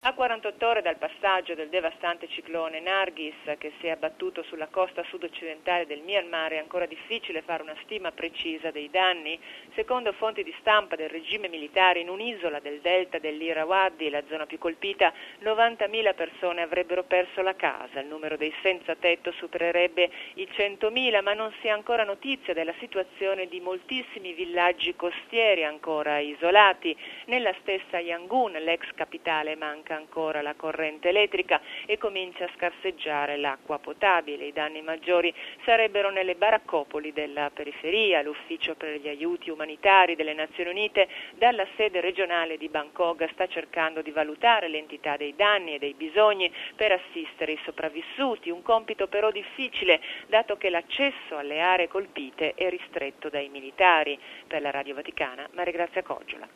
A 48 ore dal passaggio del devastante ciclone Nargis che si è abbattuto sulla costa sud-occidentale del Myanmar è ancora difficile fare una stima precisa dei danni. Secondo fonti di stampa del regime militare, in un'isola del delta dell'Irrawaddy, la zona più colpita, 90.000 persone avrebbero perso la casa. Il numero dei senza tetto supererebbe i 100.000, ma non si ha ancora notizia della situazione di moltissimi villaggi costieri ancora isolati. Nella stessa Yangon, l'ex capitale, manca ancora la corrente elettrica e comincia a scarseggiare l'acqua potabile. I danni maggiori sarebbero nelle baraccopoli della periferia. L'ufficio per gli aiuti umanitari delle Nazioni Unite dalla sede regionale di Bangkok sta cercando di valutare l'entità dei danni e dei bisogni per assistere i sopravvissuti, un compito però difficile dato che l'accesso alle aree colpite è ristretto dai militari. Per la Radio Vaticana, Maria Grazia Coggiola.